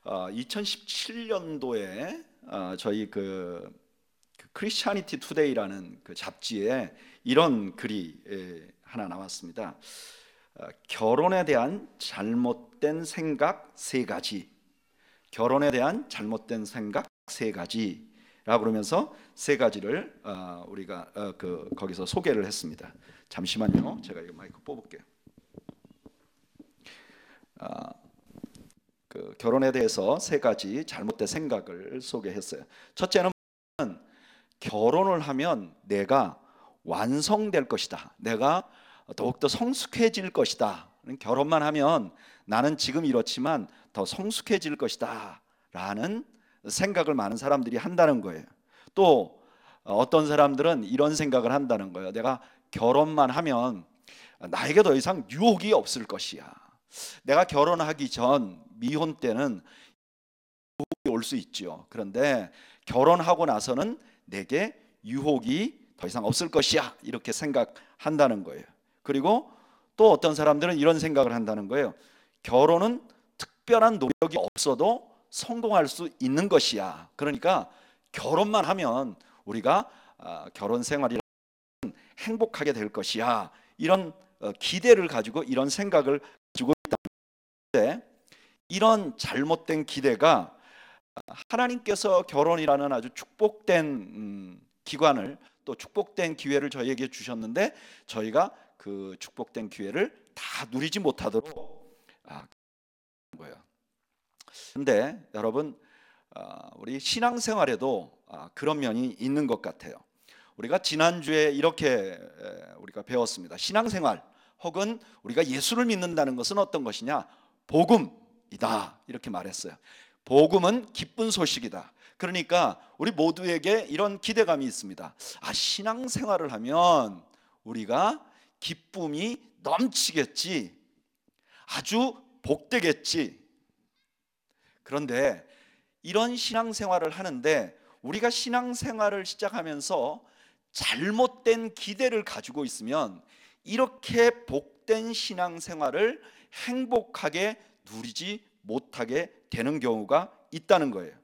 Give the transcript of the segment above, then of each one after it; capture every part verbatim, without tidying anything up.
어, 이천십칠 년도에 어, 저희 그, 그 크리스찬니티 투데이라는 그 잡지에 이런 글이 에, 하나 나왔습니다. 어, 결혼에 대한 잘못된 생각 세 가지. 결혼에 대한 잘못된 생각 세 가지라고 그러면서 세 가지를 어, 우리가 어, 그 거기서 소개를 했습니다. 잠시만요. 제가 이 마이크 뽑을게요. 어, 그 결혼에 대해서 세 가지 잘못된 생각을 소개했어요. 첫째는 결혼을 하면 내가 완성될 것이다. 내가 더욱더 성숙해질 것이다. 결혼만 하면 나는 지금 이렇지만 더 성숙해질 것이다 라는 생각을 많은 사람들이 한다는 거예요. 또 어떤 사람들은 이런 생각을 한다는 거예요. 내가 결혼만 하면 나에게 더 이상 유혹이 없을 것이야. 내가 결혼하기 전 미혼 때는 유혹이 올 수 있죠. 그런데 결혼하고 나서는 내게 유혹이 더 이상 없을 것이야. 이렇게 생각한다는 거예요. 그리고 또 어떤 사람들은 이런 생각을 한다는 거예요. 결혼은 특별한 노력이 없어도 성공할 수 있는 것이야. 그러니까 결혼만 하면 우리가 결혼 생활이 행복하게 될 것이야. 이런 기대를 가지고 이런 생각을 가지고 있다는데, 이런 잘못된 기대가 하나님께서 결혼이라는 아주 축복된 음, 기관을, 또 축복된 기회를 저희에게 주셨는데 저희가 그 축복된 기회를 다 누리지 못하도록 아, 거예요. 근데 여러분, 아, 우리 신앙생활에도 아, 그런 면이 있는 것 같아요. 우리가 지난주에 이렇게 우리가 배웠습니다. 신앙생활 혹은 우리가 예수를 믿는다는 것은 어떤 것이냐? 복음이다. 이렇게 말했어요. 복음은 기쁜 소식이다. 그러니까 우리 모두에게 이런 기대감이 있습니다. 아, 신앙생활을 하면 우리가 기쁨이 넘치겠지. 아주 복되겠지. 그런데 이런 신앙생활을 하는데 우리가 신앙생활을 시작하면서 잘못된 기대를 가지고 있으면 이렇게 복된 신앙생활을 행복하게 누리지 못하게 되는 경우가 있다는 거예요.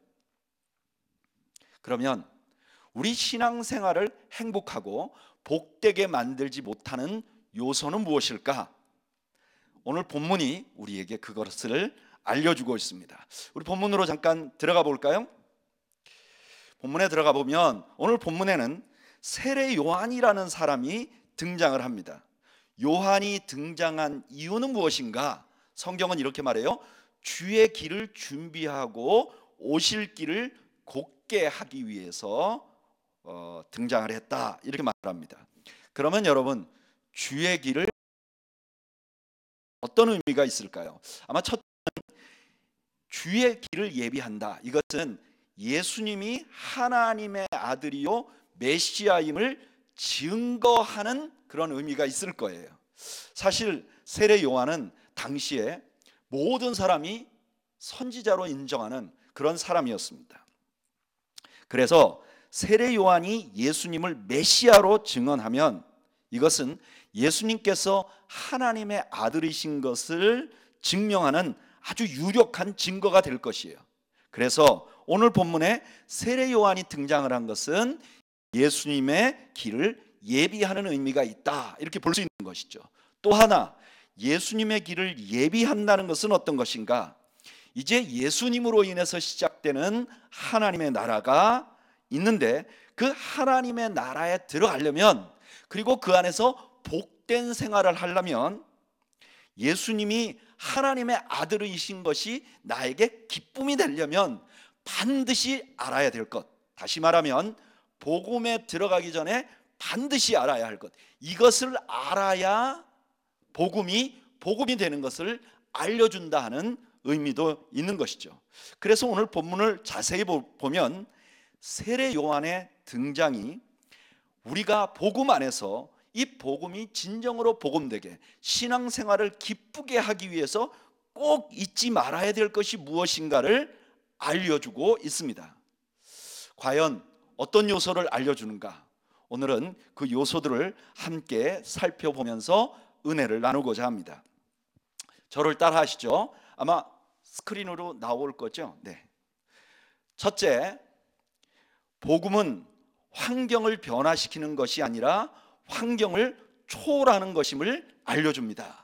그러면 우리 신앙생활을 행복하고 복되게 만들지 못하는 요소는 무엇일까? 오늘 본문이 우리에게 그것을 알려주고 있습니다. 우리 본문으로 잠깐 들어가 볼까요? 본문에 들어가 보면 오늘 본문에는 세례 요한이라는 사람이 등장을 합니다. 요한이 등장한 이유는 무엇인가? 성경은 이렇게 말해요. 주의 길을 준비하고 오실 길을 곧게 하기 위해서 어, 등장을 했다. 이렇게 말합니다. 그러면 여러분, 주의 길을 어떤 의미가 있을까요? 아마 첫째는 주의 길을 예비한다. 이것은 예수님이 하나님의 아들이요 메시아임을 증거하는 그런 의미가 있을 거예요. 사실 세례 요한은 당시에 모든 사람이 선지자로 인정하는 그런 사람이었습니다. 그래서 세례 요한이 예수님을 메시아로 증언하면 이것은 예수님께서 하나님의 아들이신 것을 증명하는 아주 유력한 증거가 될 것이에요. 그래서 오늘 본문에 세례 요한이 등장을 한 것은 예수님의 길을 예비하는 의미가 있다. 이렇게 볼 수 있는 것이죠. 또 하나, 예수님의 길을 예비한다는 것은 어떤 것인가? 이제 예수님으로 인해서 시작되는 하나님의 나라가 있는데 그 하나님의 나라에 들어가려면, 그리고 그 안에서 복된 생활을 하려면 예수님이 하나님의 아들이신 것이 나에게 기쁨이 되려면 반드시 알아야 될 것, 다시 말하면 복음에 들어가기 전에 반드시 알아야 할 것, 이것을 알아야 복음이 복음이 되는 것을 알려준다 하는 의미도 있는 것이죠. 그래서 오늘 본문을 자세히 보면 세례 요한의 등장이 우리가 복음 안에서 이 복음이 진정으로 복음되게 신앙생활을 기쁘게 하기 위해서 꼭 잊지 말아야 될 것이 무엇인가를 알려주고 있습니다. 과연 어떤 요소를 알려주는가? 오늘은 그 요소들을 함께 살펴보면서 은혜를 나누고자 합니다. 저를 따라 하시죠. 아마 스크린으로 나올 거죠? 네. 첫째, 복음은 환경을 변화시키는 것이 아니라 환경을 초월하는 것임을 알려줍니다.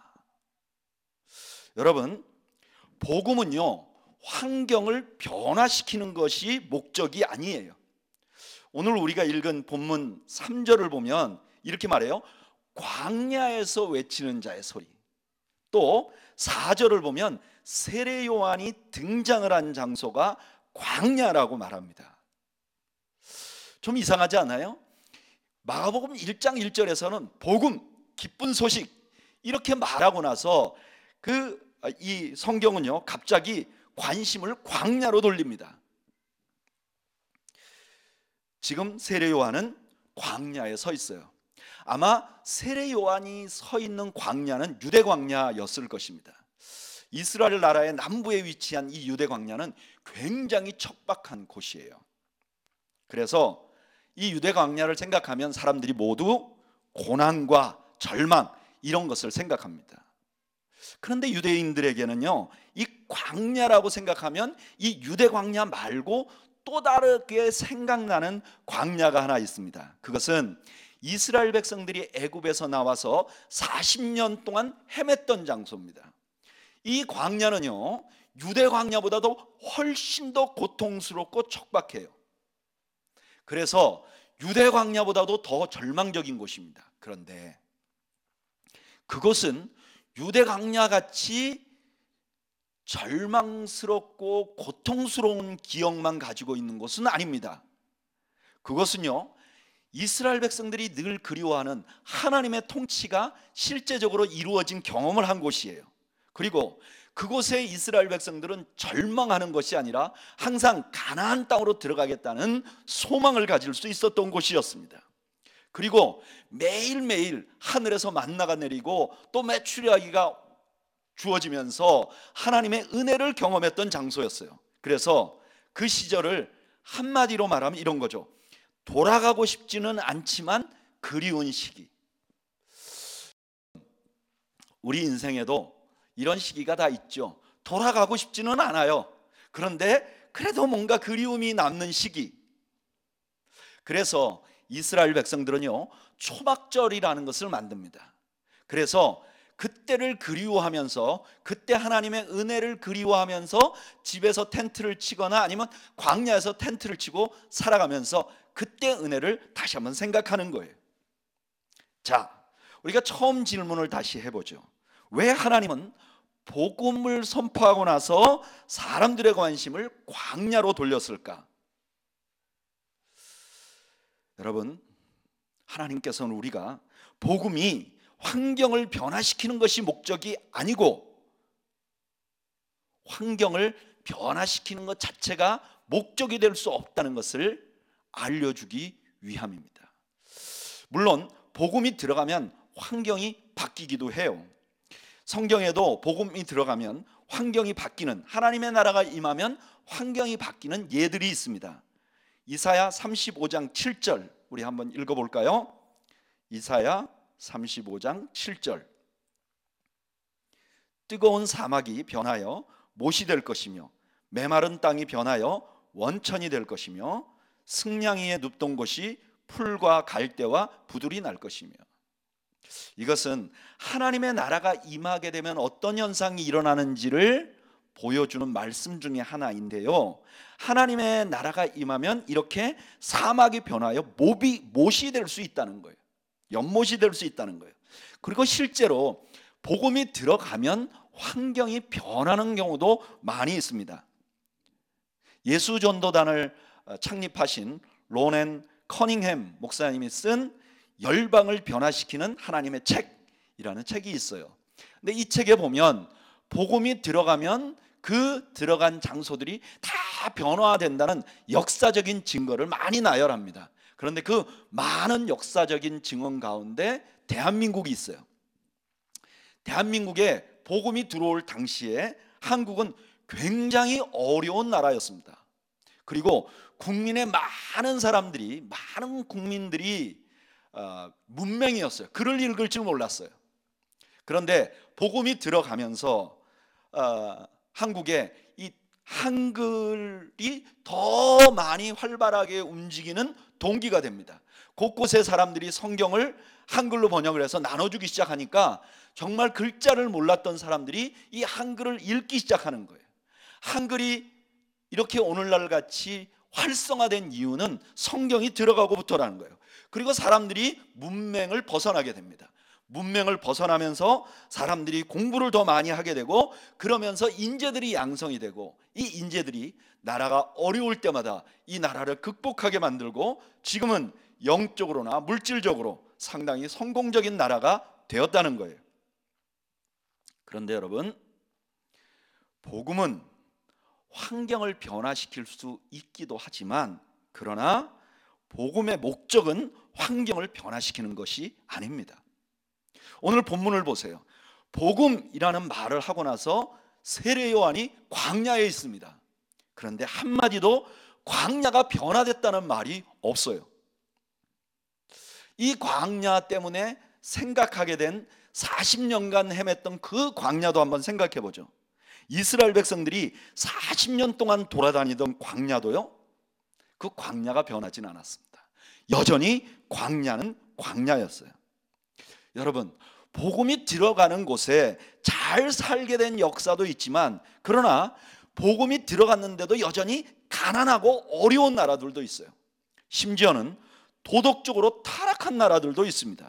여러분, 복음은요, 환경을 변화시키는 것이 목적이 아니에요. 오늘 우리가 읽은 본문 삼 절을 보면 이렇게 말해요. 광야에서 외치는 자의 소리. 또 사 절을 보면 세례 요한이 등장을 한 장소가 광야라고 말합니다. 좀 이상하지 않아요? 마가복음 일 장 일 절에서는 복음, 기쁜 소식 이렇게 말하고 나서 그 이 성경은요 갑자기 관심을 광야로 돌립니다. 지금 세례 요한은 광야에 서 있어요. 아마 세례 요한이 서 있는 광야는 유대 광야였을 것입니다. 이스라엘 나라의 남부에 위치한 이 유대 광야는 굉장히 척박한 곳이에요. 그래서 이 유대 광야를 생각하면 사람들이 모두 고난과 절망 이런 것을 생각합니다. 그런데 유대인들에게는요, 이 광야라고 생각하면 이 유대 광야 말고 또 다르게 생각나는 광야가 하나 있습니다. 그것은 이스라엘 백성들이 애굽에서 나와서 사십 년 동안 헤맸던 장소입니다. 이 광야는요, 유대 광야보다도 훨씬 더 고통스럽고 척박해요. 그래서 유대 광야보다도 더 절망적인 곳입니다. 그런데 그것은 유대 광야같이 절망스럽고 고통스러운 기억만 가지고 있는 곳은 아닙니다. 그것은요, 이스라엘 백성들이 늘 그리워하는 하나님의 통치가 실제적으로 이루어진 경험을 한 곳이에요. 그리고 그곳에 이스라엘 백성들은 절망하는 것이 아니라 항상 가나안 땅으로 들어가겠다는 소망을 가질 수 있었던 곳이었습니다. 그리고 매일매일 하늘에서 만나가 내리고 또 메추리아기가 주어지면서 하나님의 은혜를 경험했던 장소였어요. 그래서 그 시절을 한마디로 말하면 이런 거죠. 돌아가고 싶지는 않지만 그리운 시기. 우리 인생에도 이런 시기가 다 있죠. 돌아가고 싶지는 않아요. 그런데 그래도 뭔가 그리움이 남는 시기. 그래서 이스라엘 백성들은요, 초막절이라는 것을 만듭니다. 그래서 그때를 그리워하면서, 그때 하나님의 은혜를 그리워하면서 집에서 텐트를 치거나 아니면 광야에서 텐트를 치고 살아가면서 그때 은혜를 다시 한번 생각하는 거예요. 자, 우리가 처음 질문을 다시 해보죠. 왜 하나님은 복음을 선포하고 나서 사람들의 관심을 광야로 돌렸을까? 여러분, 하나님께서는 우리가 복음이 환경을 변화시키는 것이 목적이 아니고 환경을 변화시키는 것 자체가 목적이 될 수 없다는 것을 알려주기 위함입니다. 물론 복음이 들어가면 환경이 바뀌기도 해요. 성경에도 복음이 들어가면 환경이 바뀌는, 하나님의 나라가 임하면 환경이 바뀌는 예들이 있습니다. 이사야 삼십오 장 칠 절 우리 한번 읽어볼까요? 이사야 삼십오 장 칠 절. 뜨거운 사막이 변하여 못이 될 것이며 메마른 땅이 변하여 원천이 될 것이며 승냥이에 눕던 곳이 풀과 갈대와 부들이 날 것이며. 이것은 하나님의 나라가 임하게 되면 어떤 현상이 일어나는지를 보여주는 말씀 중에 하나인데요, 하나님의 나라가 임하면 이렇게 사막이 변하여 몹이, 못이 될 수 있다는 거예요. 연못이 될 수 있다는 거예요. 그리고 실제로 복음이 들어가면 환경이 변하는 경우도 많이 있습니다. 예수전도단을 창립하신 로넨 커닝햄 목사님이 쓴 열방을 변화시키는 하나님의 책이라는 책이 있어요. 근데 이 책에 보면 복음이 들어가면 그 들어간 장소들이 다 변화된다는 역사적인 증거를 많이 나열합니다. 그런데 그 많은 역사적인 증언 가운데 대한민국이 있어요. 대한민국에 복음이 들어올 당시에 한국은 굉장히 어려운 나라였습니다. 그리고 국민의 많은 사람들이, 많은 국민들이 어, 문맹이었어요. 글을 읽을 줄 몰랐어요. 그런데 복음이 들어가면서 어, 한국에 이 한글이 더 많이 활발하게 움직이는 동기가 됩니다. 곳곳에 사람들이 성경을 한글로 번역을 해서 나눠주기 시작하니까 정말 글자를 몰랐던 사람들이 이 한글을 읽기 시작하는 거예요. 한글이 이렇게 오늘날 같이 활성화된 이유는 성경이 들어가고부터라는 거예요. 그리고 사람들이 문맹을 벗어나게 됩니다. 문맹을 벗어나면서 사람들이 공부를 더 많이 하게 되고, 그러면서 인재들이 양성이 되고, 이 인재들이 나라가 어려울 때마다 이 나라를 극복하게 만들고, 지금은 영적으로나 물질적으로 상당히 성공적인 나라가 되었다는 거예요. 그런데 여러분, 복음은 환경을 변화시킬 수 있기도 하지만, 그러나 복음의 목적은 환경을 변화시키는 것이 아닙니다. 오늘 본문을 보세요. 복음이라는 말을 하고 나서 세례 요한이 광야에 있습니다. 그런데 한마디도 광야가 변화됐다는 말이 없어요. 이 광야 때문에 생각하게 된 사십 년간 헤맸던 그 광야도 한번 생각해 보죠. 이스라엘 백성들이 사십 년 동안 돌아다니던 광야도요, 그 광야가 변하진 않았습니다. 여전히 광야는 광야였어요. 여러분, 복음이 들어가는 곳에 잘 살게 된 역사도 있지만, 그러나 복음이 들어갔는데도 여전히 가난하고 어려운 나라들도 있어요. 심지어는 도덕적으로 타락한 나라들도 있습니다.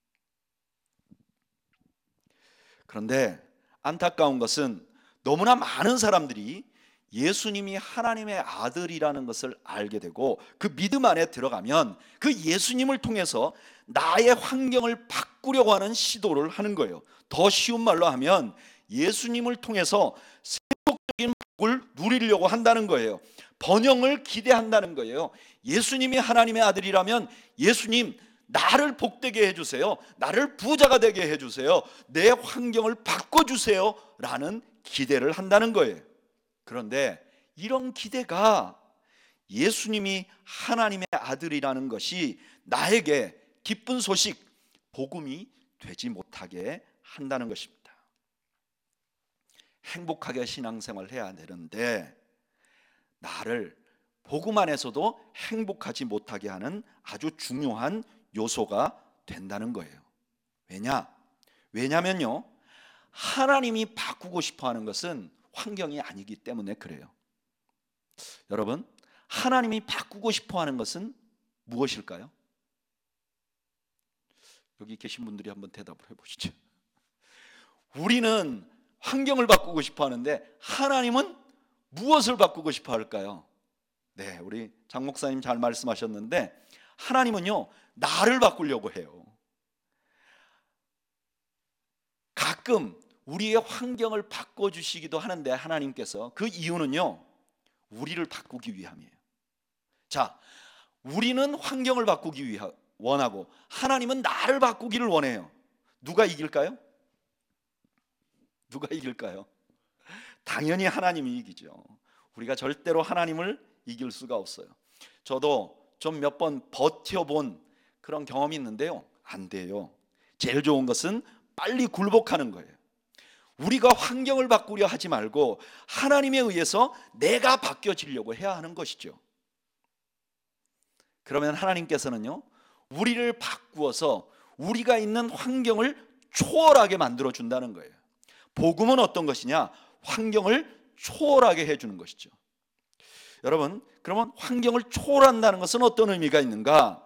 그런데 안타까운 것은 너무나 많은 사람들이 예수님이 하나님의 아들이라는 것을 알게 되고, 그 믿음 안에 들어가면 그 예수님을 통해서 나의 환경을 바꾸려고 하는 시도를 하는 거예요. 더 쉬운 말로 하면 예수님을 통해서 세속적인 복을 누리려고 한다는 거예요. 번영을 기대한다는 거예요. 예수님이 하나님의 아들이라면 예수님, 나를 복되게 해주세요, 나를 부자가 되게 해주세요, 내 환경을 바꿔주세요 라는 기대를 한다는 거예요. 그런데 이런 기대가 예수님이 하나님의 아들이라는 것이 나에게 기쁜 소식, 복음이 되지 못하게 한다는 것입니다. 행복하게 신앙생활을 해야 되는데 나를 복음 안에서도 행복하지 못하게 하는 아주 중요한 요소가 된다는 거예요. 왜냐? 왜냐면요, 하나님이 바꾸고 싶어 하는 것은 환경이 아니기 때문에 그래요. 여러분, 하나님이 바꾸고 싶어 하는 것은 무엇일까요? 여기 계신 분들이 한번 대답을 해보시죠. 우리는 환경을 바꾸고 싶어 하는데 하나님은 무엇을 바꾸고 싶어 할까요? 네, 우리 장 목사님 잘 말씀하셨는데 하나님은요, 나를 바꾸려고 해요. 가끔 우리의 환경을 바꿔주시기도 하는데 하나님께서 그 이유는요, 우리를 바꾸기 위함이에요. 자, 우리는 환경을 바꾸기 위하, 원하고 하나님은 나를 바꾸기를 원해요. 누가 이길까요? 누가 이길까요? 당연히 하나님이 이기죠. 우리가 절대로 하나님을 이길 수가 없어요. 저도 좀 몇 번 버텨본 그런 경험이 있는데요, 안 돼요. 제일 좋은 것은 빨리 굴복하는 거예요. 우리가 환경을 바꾸려 하지 말고 하나님에 의해서 내가 바뀌어지려고 해야 하는 것이죠. 그러면 하나님께서는요, 우리를 바꾸어서 우리가 있는 환경을 초월하게 만들어 준다는 거예요. 복음은 어떤 것이냐? 환경을 초월하게 해주는 것이죠. 여러분, 그러면 환경을 초월한다는 것은 어떤 의미가 있는가?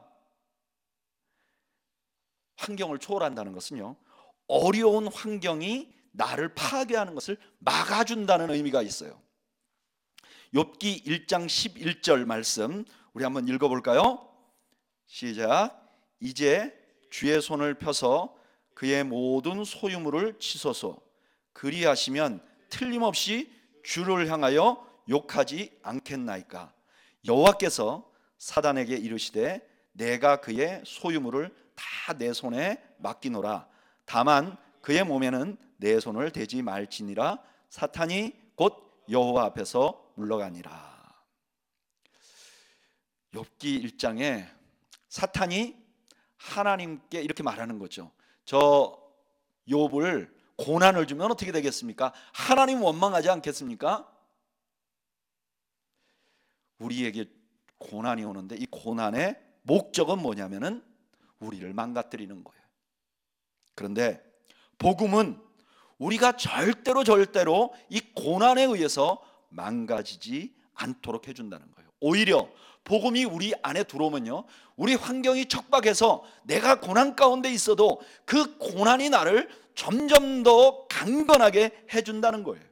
환경을 초월한다는 것은요, 어려운 환경이 나를 파괴하는 것을 막아준다는 의미가 있어요. 욥기 일 장 십일 절 말씀 우리 한번 읽어볼까요? 시작. 이제 주의 손을 펴서 그의 모든 소유물을 치소서. 그리하시면 틀림없이 주를 향하여 욕하지 않겠나이까. 여호와께서 사단에게 이르시되 내가 그의 소유물을 다 내 손에 맡기노라. 다만 그의 몸에는 내 손을 대지 말지니라. 사탄이 곧 여호와 앞에서 물러가니라. 욥기 일 장에 사탄이 하나님께 이렇게 말하는 거죠. 저 욥을 고난을 주면 어떻게 되겠습니까? 하나님 원망하지 않겠습니까? 우리에게 고난이 오는데 이 고난의 목적은 뭐냐면은 우리를 망가뜨리는 거예요. 그런데 복음은 우리가 절대로 절대로 이 고난에 의해서 망가지지 않도록 해준다는 거예요. 오히려 복음이 우리 안에 들어오면요, 우리 환경이 척박해서 내가 고난 가운데 있어도 그 고난이 나를 점점 더 강건하게 해준다는 거예요.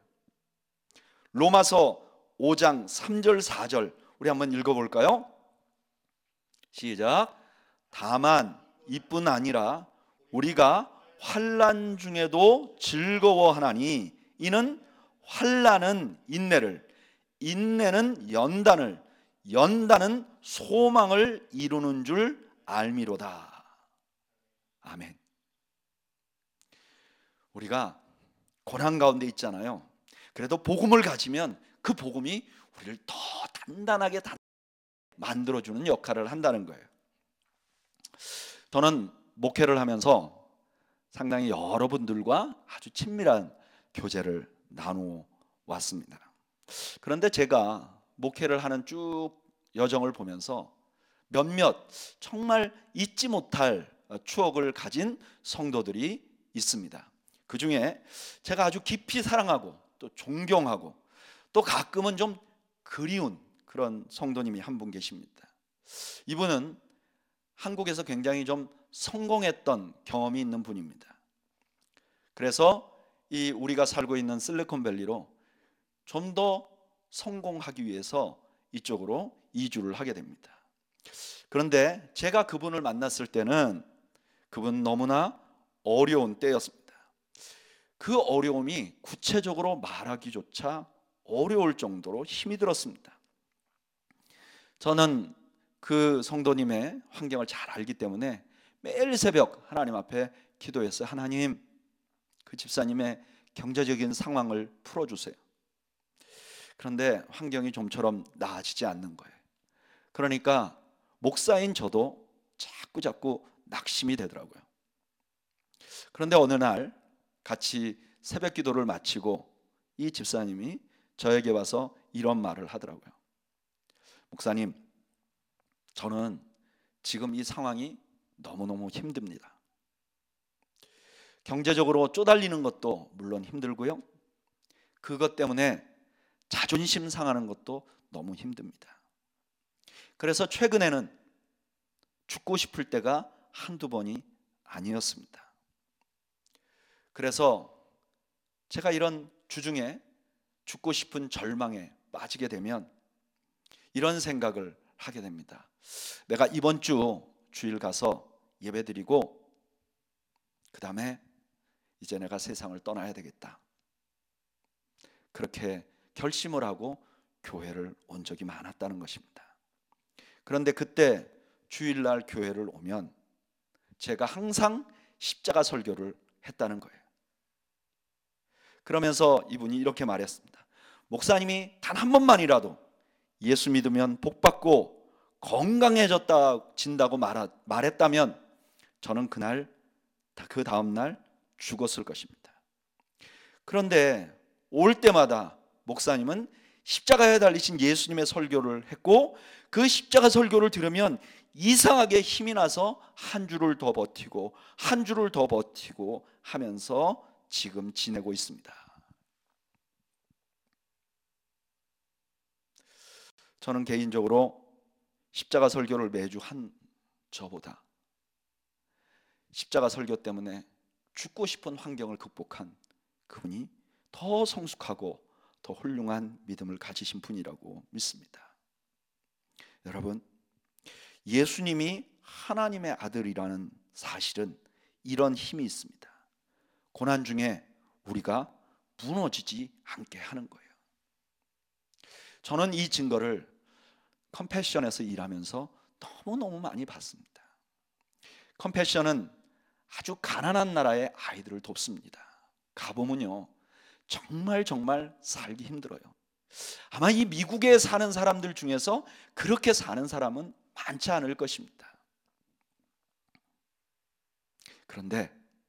로마서 오 장 삼 절 사 절 우리 한번 읽어볼까요? 시작. 다만 이뿐 아니라 우리가 환난 중에도 즐거워하나니 이는 환난은 인내를, 인내는 연단을, 연단은 소망을 이루는 줄 알미로다. 아멘. 우리가 고난 가운데 있잖아요. 그래도 복음을 가지면 그 복음이 우리를 더 단단하게 만들어주는 역할을 한다는 거예요. 저는 목회를 하면서 상당히 여러분들과 아주 친밀한 교제를 나누어 왔습니다. 그런데 제가 목회를 하는 쭉 여정을 보면서 몇몇 정말 잊지 못할 추억을 가진 성도들이 있습니다. 그 중에 제가 아주 깊이 사랑하고 또 존경하고 또 가끔은 좀 그리운 그런 성도님이 한 분 계십니다. 이분은 한국에서 굉장히 좀 성공했던 경험이 있는 분입니다. 그래서 이 우리가 살고 있는 실리콘밸리로 좀 더 성공하기 위해서 이쪽으로 이주를 하게 됩니다. 그런데 제가 그분을 만났을 때는 그분 너무나 어려운 때였습니다. 그 어려움이 구체적으로 말하기조차 어려울 정도로 힘이 들었습니다. 저는 그 성도님의 환경을 잘 알기 때문에 매일 새벽 하나님 앞에 기도했어요. 하나님, 그 집사님의 경제적인 상황을 풀어주세요. 그런데 환경이 좀처럼 나아지지 않는 거예요. 그러니까 목사인 저도 자꾸 자꾸 낙심이 되더라고요. 그런데 어느 날 같이 새벽 기도를 마치고 이 집사님이 저에게 와서 이런 말을 하더라고요. 목사님, 저는 지금 이 상황이 너무너무 힘듭니다. 경제적으로 쪼달리는 것도 물론 힘들고요, 그것 때문에 자존심 상하는 것도 너무 힘듭니다. 그래서 최근에는 죽고 싶을 때가 한두 번이 아니었습니다. 그래서 제가 이런 주중에 죽고 싶은 절망에 빠지게 되면 이런 생각을 하게 됩니다. 내가 이번 주 주일 가서 예배드리고 그 다음에 이제 내가 세상을 떠나야 되겠다. 그렇게 결심을 하고 교회를 온 적이 많았다는 것입니다. 그런데 그때 주일날 교회를 오면 제가 항상 십자가 설교를 했다는 거예요. 그러면서 이분이 이렇게 말했습니다. 목사님이 단 한 번만이라도 예수 믿으면 복받고 건강해졌다 진다고 말했다면 저는 그날 그 다음날 죽었을 것입니다. 그런데 올 때마다 목사님은 십자가에 달리신 예수님의 설교를 했고 그 십자가 설교를 들으면 이상하게 힘이 나서 한 주를 더 버티고 한 주를 더 버티고 하면서 지금 지내고 있습니다. 저는 개인적으로 십자가 설교를 매주 한 저보다 십자가 설교 때문에 죽고 싶은 환경을 극복한 그분이 더 성숙하고 더 훌륭한 믿음을 가지신 분이라고 믿습니다. 여러분, 예수님이 하나님의 아들이라는 사실은 이런 힘이 있습니다. 고난 중에 우리가 무너지지 않게 하는 거예요. 저는 이 증거를 컴패션에서 일하면서 너무너무 많이 봤습니다. 컴패션은 아주 가난한 나라의 아이들을 돕습니다. 가보면요, 정말 정말 살기 힘들어요. 아마 이 미국에 사는 사람들 중에서 그렇게 사는 사람은 많지 않을 것입니다. 그런데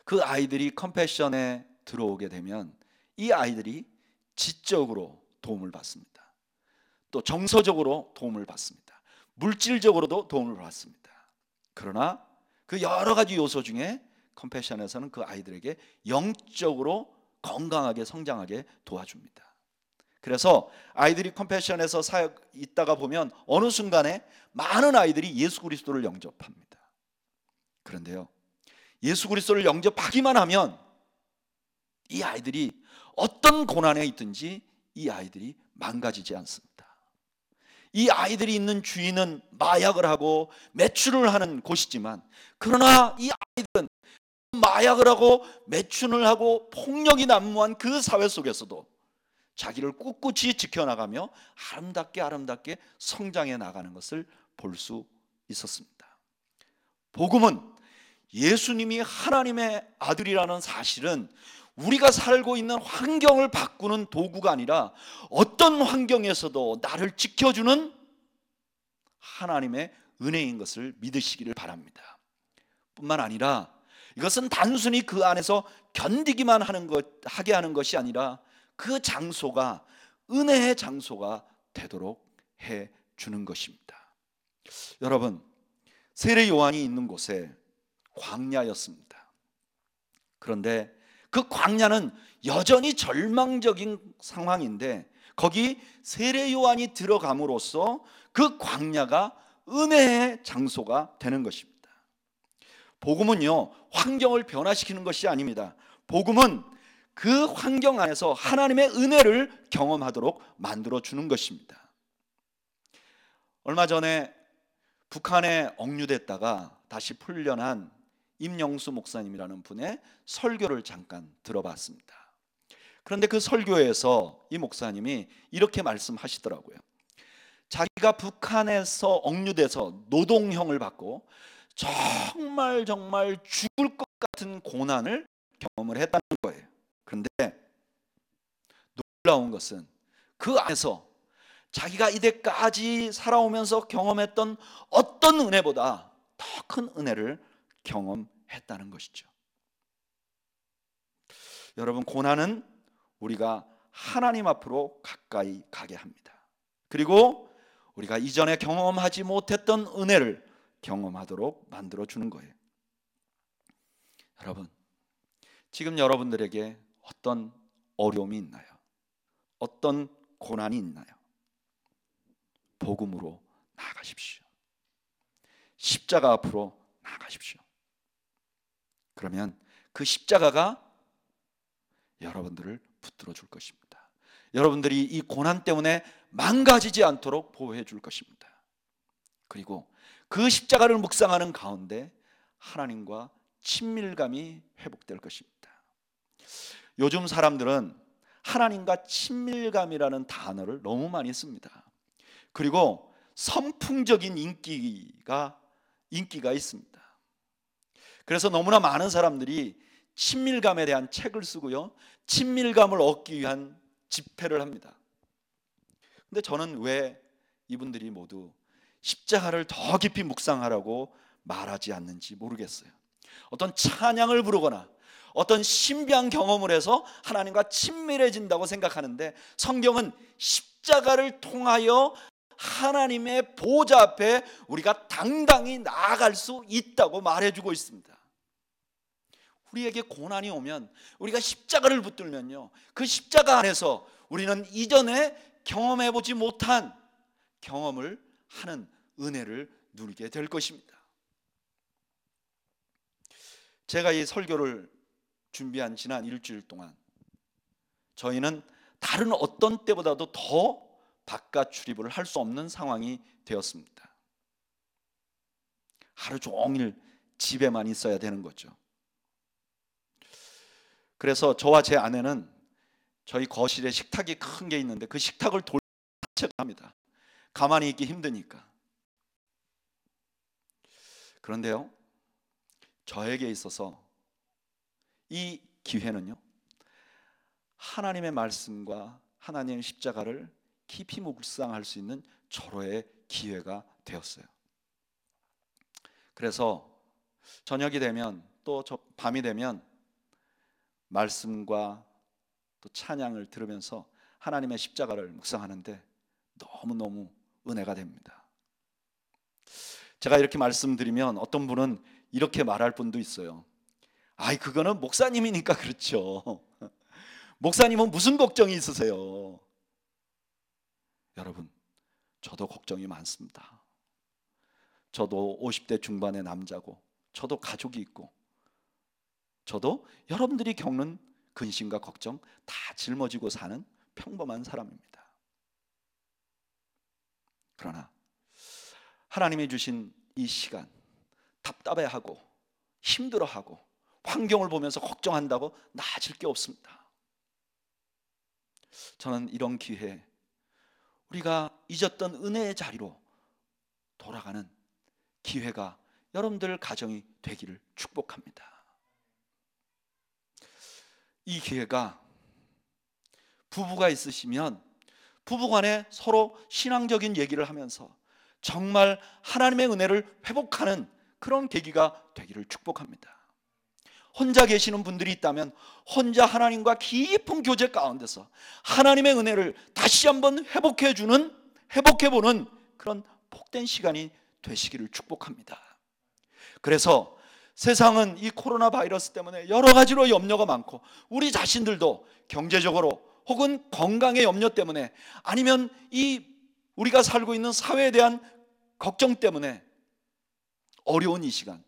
그 아이들이 컴패션에 들어오게 되면 이 아이들이 지적으로 도움을 받습니다. 또 정서적으로 도움을 받습니다. 물질적으로도 도움을 받습니다. 그러나 그 여러 가지 요소 중에 컴패션에서는 그 아이들에게 영적으로 건강하게 성장하게 도와줍니다. 그래서 아이들이 컴패션에서 사역 있다가 보면 어느 순간에 많은 아이들이 예수 그리스도를 영접합니다. 그런데요, 예수 그리스도를 영접하기만 하면 이 아이들이 어떤 고난에 있든지 이 아이들이 망가지지 않습니다. 이 아이들이 있는 주인은 마약을 하고 매출을 하는 곳이지만, 그러나 이 아이들은 마약을 하고 매춘을 하고 폭력이 난무한 그 사회 속에서도 자기를 꿋꿋이 지켜나가며 아름답게 아름답게 성장해 나가는 것을 볼 수 있었습니다. 복음은 예수님이 하나님의 아들이라는 사실은 우리가 살고 있는 환경을 바꾸는 도구가 아니라 어떤 환경에서도 나를 지켜주는 하나님의 은혜인 것을 믿으시기를 바랍니다. 뿐만 아니라 이것은 단순히 그 안에서 견디기만 하는 것, 하게 하는 것이 아니라 그 장소가 은혜의 장소가 되도록 해 주는 것입니다. 여러분, 세례 요한이 있는 곳에 광야였습니다. 그런데 그 광야는 여전히 절망적인 상황인데 거기 세례 요한이 들어감으로써 그 광야가 은혜의 장소가 되는 것입니다. 복음은요, 환경을 변화시키는 것이 아닙니다. 복음은 그 환경 안에서 하나님의 은혜를 경험하도록 만들어 주는 것입니다. 얼마 전에 북한에 억류됐다가 다시 풀려난 임영수 목사님이라는 분의 설교를 잠깐 들어봤습니다. 그런데 그 설교에서 이 목사님이 이렇게 말씀하시더라고요. 자기가 북한에서 억류돼서 노동형을 받고 정말 정말 죽을 것 같은 고난을 경험을 했다는 거예요. 그런데 놀라운 것은 그 안에서 자기가 이때까지 살아오면서 경험했던 어떤 은혜보다 더 큰 은혜를 경험했다는 것이죠. 여러분, 고난은 우리가 하나님 앞으로 가까이 가게 합니다. 그리고 우리가 이전에 경험하지 못했던 은혜를 경험하도록 만들어 주는 거예요. 여러분, 지금 여러분들에게 어떤 어려움이 있나요? 어떤 고난이 있나요? 복음으로 나아가십시오. 십자가 앞으로 나아가십시오. 그러면 그 십자가가 여러분들을 붙들어 줄 것입니다. 여러분들이 이 고난 때문에 망가지지 않도록 보호해 줄 것입니다. 그리고 그 십자가를 묵상하는 가운데 하나님과 친밀감이 회복될 것입니다. 요즘 사람들은 하나님과 친밀감이라는 단어를 너무 많이 씁니다. 그리고 선풍적인 인기가 인기가 있습니다. 그래서 너무나 많은 사람들이 친밀감에 대한 책을 쓰고요, 친밀감을 얻기 위한 집회를 합니다. 근데 저는 왜 이분들이 모두 십자가를 더 깊이 묵상하라고 말하지 않는지 모르겠어요. 어떤 찬양을 부르거나 어떤 신비한 경험을 해서 하나님과 친밀해진다고 생각하는데, 성경은 십자가를 통하여 하나님의 보좌 앞에 우리가 당당히 나아갈 수 있다고 말해주고 있습니다. 우리에게 고난이 오면 우리가 십자가를 붙들면요, 그 십자가 안에서 우리는 이전에 경험해보지 못한 경험을 하는 은혜를 누리게 될 것입니다. 제가 이 설교를 준비한 지난 일주일 동안 저희는 다른 어떤 때보다도 더 바깥 출입을 할 수 없는 상황이 되었습니다. 하루 종일 집에만 있어야 되는 거죠. 그래서 저와 제 아내는 저희 거실에 식탁이 큰 게 있는데 그 식탁을 돌려 합니다. 가만히 있기 힘드니까. 그런데요, 저에게 있어서 이 기회는요, 하나님의 말씀과 하나님의 십자가를 깊이 묵상할 수 있는 절호의 기회가 되었어요. 그래서 저녁이 되면 또 밤이 되면 말씀과 또 찬양을 들으면서 하나님의 십자가를 묵상하는데 너무너무 은혜가 됩니다. 제가 이렇게 말씀드리면 어떤 분은 이렇게 말할 분도 있어요. 아이, 그거는 목사님이니까 그렇죠. 목사님은 무슨 걱정이 있으세요? 여러분, 저도 걱정이 많습니다. 저도 오십 대 중반의 남자고, 저도 가족이 있고, 저도 여러분들이 겪는 근심과 걱정 다 짊어지고 사는 평범한 사람입니다. 그러나 하나님이 주신 이 시간, 답답해하고 힘들어하고 환경을 보면서 걱정한다고 나아질 게 없습니다. 저는 이런 기회에 우리가 잊었던 은혜의 자리로 돌아가는 기회가 여러분들 가정이 되기를 축복합니다. 이 기회가 부부가 있으시면 부부간에 서로 신앙적인 얘기를 하면서 정말 하나님의 은혜를 회복하는 그런 계기가 되기를 축복합니다. 혼자 계시는 분들이 있다면 혼자 하나님과 깊은 교제 가운데서 하나님의 은혜를 다시 한번 회복해주는, 회복해보는 그런 복된 시간이 되시기를 축복합니다. 그래서 세상은 이 코로나 바이러스 때문에 여러 가지로 염려가 많고, 우리 자신들도 경제적으로 혹은 건강의 염려 때문에, 아니면 이 우리가 살고 있는 사회에 대한 걱정 때문에 어려운 이 시간,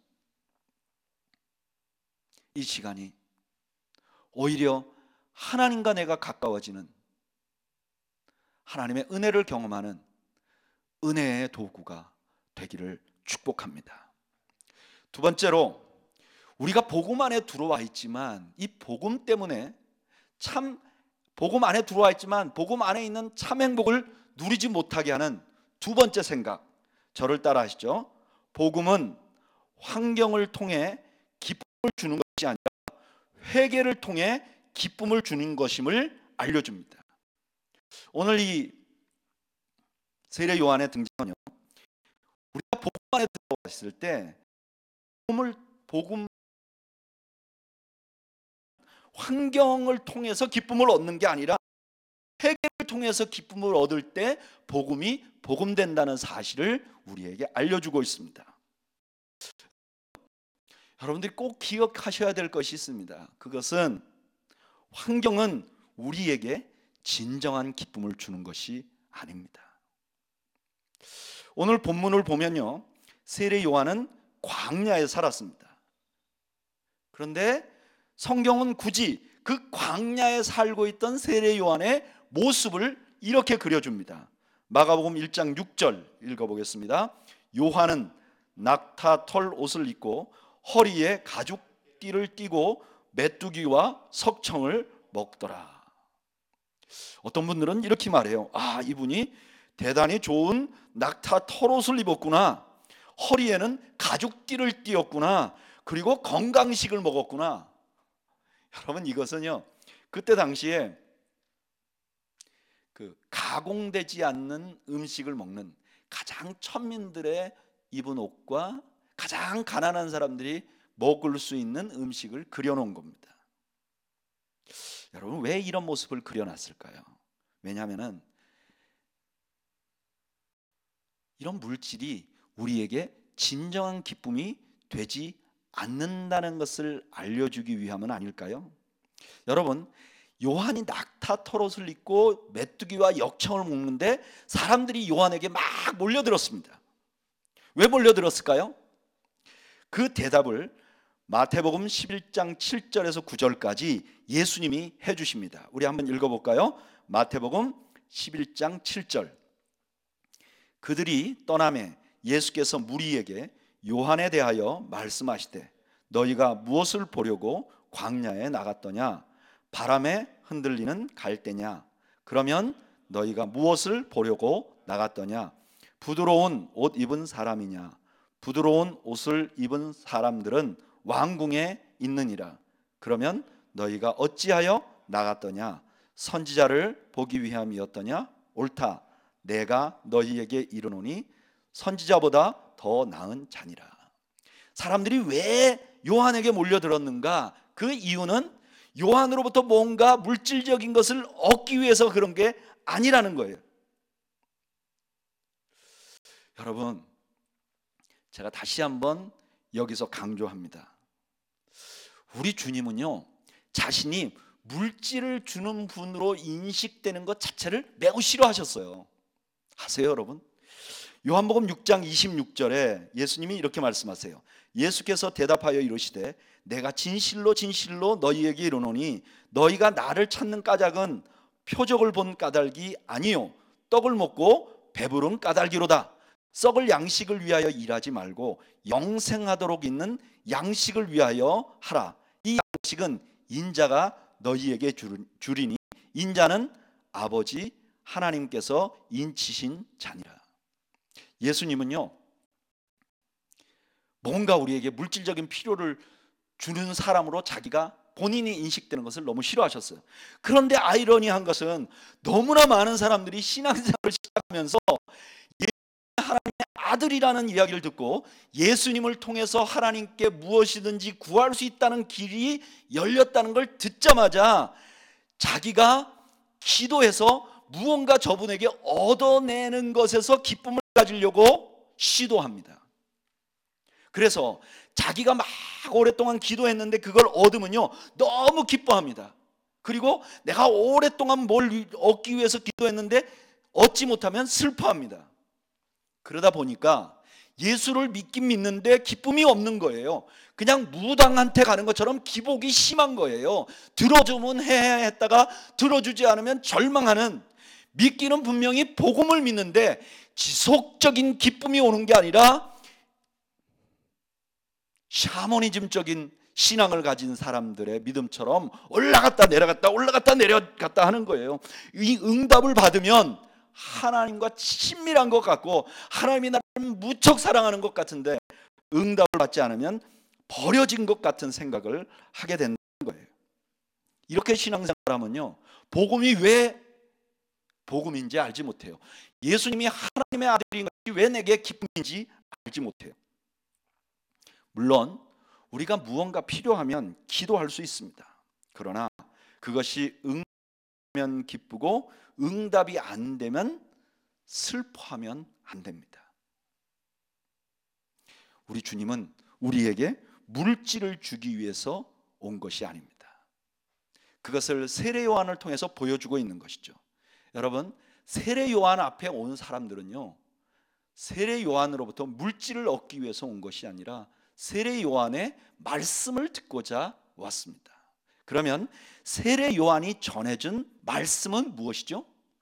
이 시간이 오히려 하나님과 내가 가까워지는, 하나님의 은혜를 경험하는 은혜의 도구가 되기를 축복합니다. 두 번째로, 우리가 복음 안에 들어와 있지만 이 복음 때문에 참 복음 안에 들어와 있지만 복음 안에 있는 참 행복을 누리지 못하게 하는 두 번째 생각, 저를 따라 하시죠. 복음은 환경을 통해 기쁨을 주는 것이 아니라 회개를 통해 기쁨을 주는 것임을 알려줍니다. 오늘 이 세례 요한의 등장은요, 우리가 복음 안에 들어와 있을 때 복음을 복음 환경을 통해서 기쁨을 얻는 게 아니라 회개를 통해서 기쁨을 얻을 때 복음이 복음된다는 사실을 우리에게 알려주고 있습니다. 여러분들이 꼭 기억하셔야 될 것이 있습니다. 그것은 환경은 우리에게 진정한 기쁨을 주는 것이 아닙니다. 오늘 본문을 보면요, 세례 요한은 광야에 살았습니다. 그런데 성경은 굳이 그 광야에 살고 있던 세례 요한의 모습을 이렇게 그려줍니다. 마가복음 일 장 육 절 읽어보겠습니다. 요한은 낙타 털 옷을 입고 허리에 가죽띠를 띠고 메뚜기와 석청을 먹더라. 어떤 분들은 이렇게 말해요. 아, 이분이 대단히 좋은 낙타 털 옷을 입었구나, 허리에는 가죽띠를 띠었구나, 그리고 건강식을 먹었구나. 여러분, 이것은요, 그때 당시에 그 가공되지 않는 음식을 먹는 가장 천민들의 입은 옷과 가장 가난한 사람들이 먹을 수 있는 음식을 그려놓은 겁니다. 여러분, 왜 이런 모습을 그려놨을까요? 왜냐하면 이런 물질이 우리에게 진정한 기쁨이 되지 않는다는 것을 알려주기 위함은 아닐까요? 여러분, 요한이 낙타 털옷을 입고 메뚜기와 역청을 먹는데 사람들이 요한에게 막 몰려들었습니다. 왜 몰려들었을까요? 그 대답을 마태복음 십일 장 칠 절에서 구 절까지 예수님이 해주십니다. 우리 한번 읽어볼까요? 마태복음 십일 장 칠 절. 그들이 떠나매 예수께서 무리에게 요한에 대하여 말씀하시되 너희가 무엇을 보려고 광야에 나갔더냐? 바람에 흔들리는 갈대냐? 그러면 너희가 무엇을 보려고 나갔더냐? 부드러운 옷 입은 사람이냐? 부드러운 옷을 입은 사람들은 왕궁에 있느니라. 그러면 너희가 어찌하여 나갔더냐? 선지자를 보기 위함이었더냐? 옳다. 내가 너희에게 이르노니 선지자보다 더 나은 자니라. 사람들이 왜 요한에게 몰려들었는가? 그 이유는 요한으로부터 뭔가 물질적인 것을 얻기 위해서 그런 게 아니라는 거예요. 여러분, 제가 다시 한번 여기서 강조합니다. 우리 주님은요, 자신이 물질을 주는 분으로 인식되는 것 자체를 매우 싫어하셨어요. 아세요, 여러분? 요한복음 육 장 이십육 절에 예수님이 이렇게 말씀하세요. 예수께서 대답하여 이르시되 내가 진실로 진실로 너희에게 이르노니 너희가 나를 찾는 까닭은 표적을 본 까닭이 아니요 떡을 먹고 배부른 까닭이로다. 썩을 양식을 위하여 일하지 말고 영생하도록 있는 양식을 위하여 하라. 이 양식은 인자가 너희에게 주리니 인자는 아버지 하나님께서 인치신 자니라. 예수님은요, 뭔가 우리에게 물질적인 필요를 주는 사람으로 자기가 본인이 인식되는 것을 너무 싫어하셨어요. 그런데 아이러니한 것은 너무나 많은 사람들이 신앙생활을 시작하면서 하나님의 아들이라는 이야기를 듣고 예수님을 통해서 하나님께 무엇이든지 구할 수 있다는 길이 열렸다는 걸 듣자마자 자기가 기도해서 무언가 저분에게 얻어내는 것에서 기쁨을 가지려고 시도합니다. 그래서 자기가 막 오랫동안 기도했는데 그걸 얻으면요 너무 기뻐합니다. 그리고 내가 오랫동안 뭘 얻기 위해서 기도했는데 얻지 못하면 슬퍼합니다. 그러다 보니까 예수를 믿긴 믿는데 기쁨이 없는 거예요. 그냥 무당한테 가는 것처럼 기복이 심한 거예요. 들어주면 해야 했다가 들어주지 않으면 절망하는, 믿기는 분명히 복음을 믿는데 지속적인 기쁨이 오는 게 아니라 샤머니즘적인 신앙을 가진 사람들의 믿음처럼 올라갔다 내려갔다 올라갔다 내려갔다 하는 거예요. 이 응답을 받으면 하나님과 친밀한 것 같고 하나님이 나를 무척 사랑하는 것 같은데 응답을 받지 않으면 버려진 것 같은 생각을 하게 된다는 거예요. 이렇게 신앙생활하면요 복음이 왜 복음인지 알지 못해요. 예수님이 하나님의 아들인 것이 왜 내게 기쁨인지 알지 못해요. 물론 우리가 무언가 필요하면 기도할 수 있습니다. 그러나 그것이 응하면 기쁘고 응답이 안 되면 슬퍼하면 안 됩니다. 우리 주님은 우리에게 물질을 주기 위해서 온 것이 아닙니다. 그것을 세례 요한을 통해서 보여주고 있는 것이죠. 여러분, 세례 요한 앞에 온 사람들은요 세례 요한으로부터 물질을 얻기 위해서 온 것이 아니라 세례 요한의 말씀을 듣고자 왔습니다. 그러면 세례 요한이 전해준 말씀은 무엇이죠?